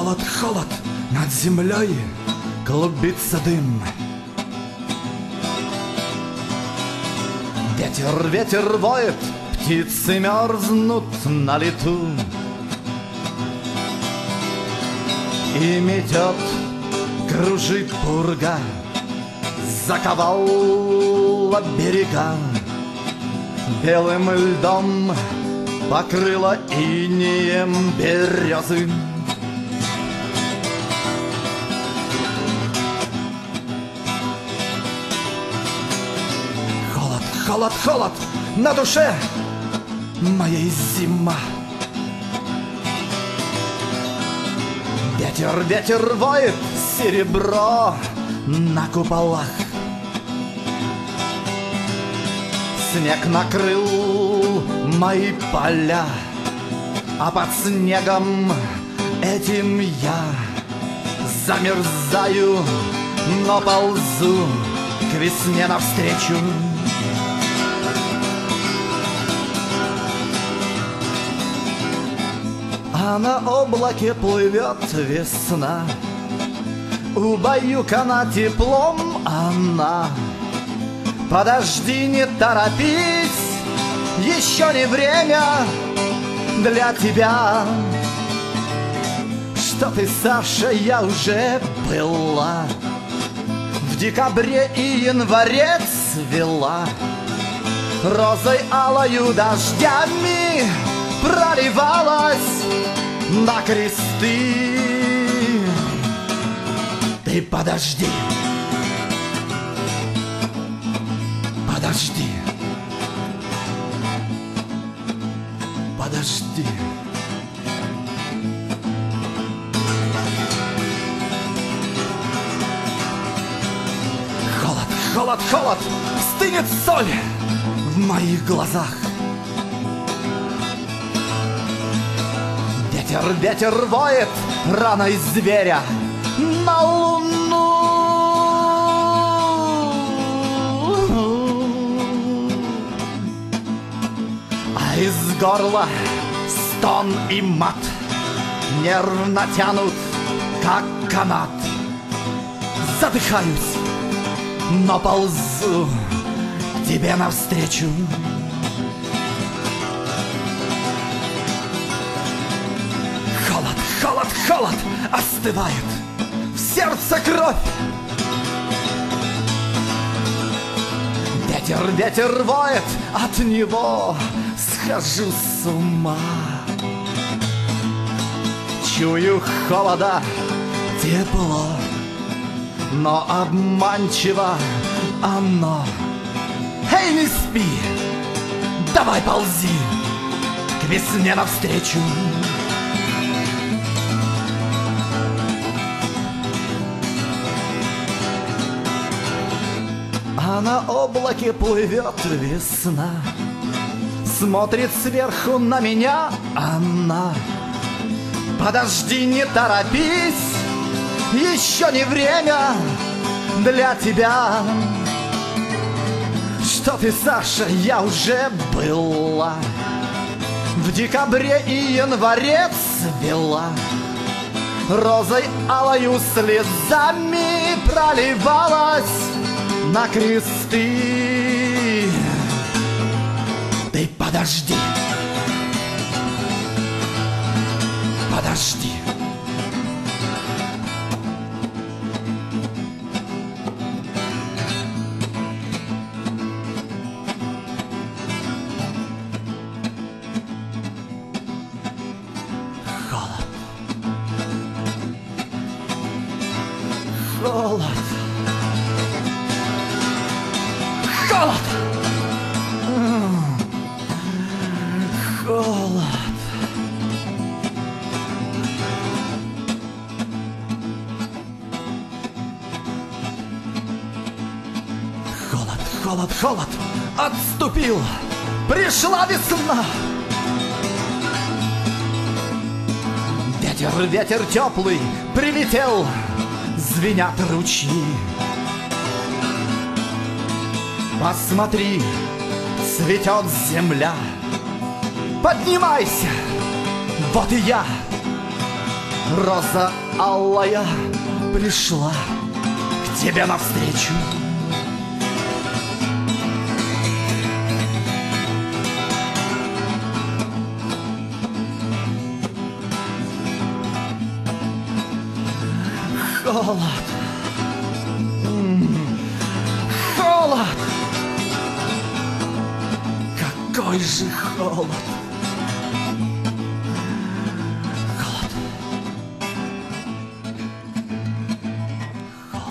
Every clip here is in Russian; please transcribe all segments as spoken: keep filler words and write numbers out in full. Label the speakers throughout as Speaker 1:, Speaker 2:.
Speaker 1: Холод, холод, над землей клубится дым. Ветер, ветер воет, птицы мерзнут на лету. И метет, кружит пурга, заковала берега. Белым льдом покрыла инеем березы. Холод, холод, холод, на душе моей зима. Ветер, ветер воет, серебро на куполах. Снег накрыл мои поля, а под снегом этим я замерзаю, но ползу к весне навстречу. А на облаке плывет весна, убаюкана теплом она. Подожди, не торопись, еще не время для тебя. Что ты, Саша, я уже была, в декабре и январе цвела, розой алою дождями проливалась на кресты. Ты подожди, подожди, подожди. Холод, холод, холод, стынет соль в моих глазах. Ветер, ветер воет раной зверя на луну. А из горла стон и мат нервно тянут, как канат. Задыхаюсь, но ползу к тебе навстречу. Холод, холод, остывает в сердце кровь. Ветер, ветер воет, от него схожу с ума. Чую холода, тепло, но обманчиво оно. Эй, не спи, давай ползи к весне навстречу. А на облаке плывет весна, смотрит сверху на меня она. Подожди, не торопись, еще не время для тебя. Что ты, Саша, я уже была, в декабре и январе цвела, розой алою слезами проливалась на кресты. Ты подожди, подожди. Холод, холод, холод, холод. Холод, холод, холод, отступил, пришла весна. Ветер, ветер теплый прилетел, звенят ручьи. Посмотри, цветет земля. Поднимайся, вот и я. Роза алая пришла к тебе навстречу. Холод, холод, какой же холод, холод, холод.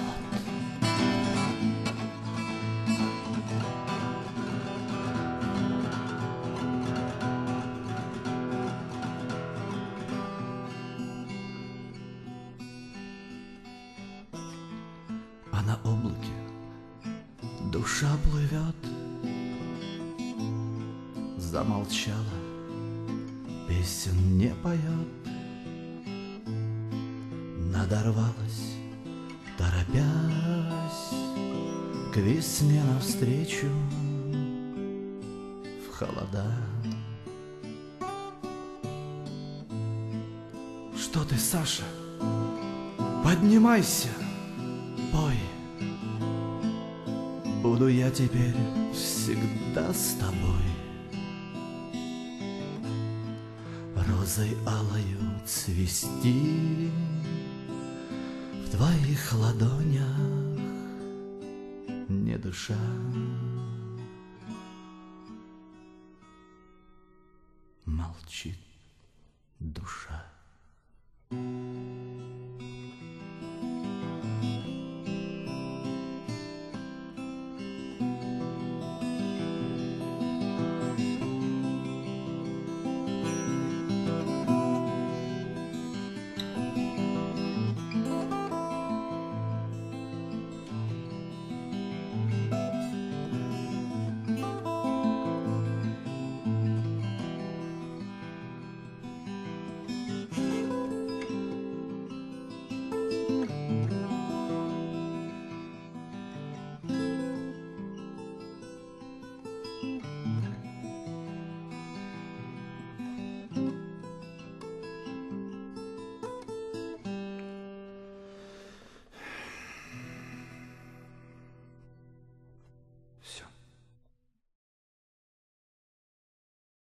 Speaker 1: А на облаке душа плывет. Замолчала, песен не поет. Надорвалась, торопясь к весне навстречу в холода. Что ты, Саша? Поднимайся, пой. Буду я теперь всегда с тобой. Розой алою цвести в твоих ладонях, не дыша. Молчит душа.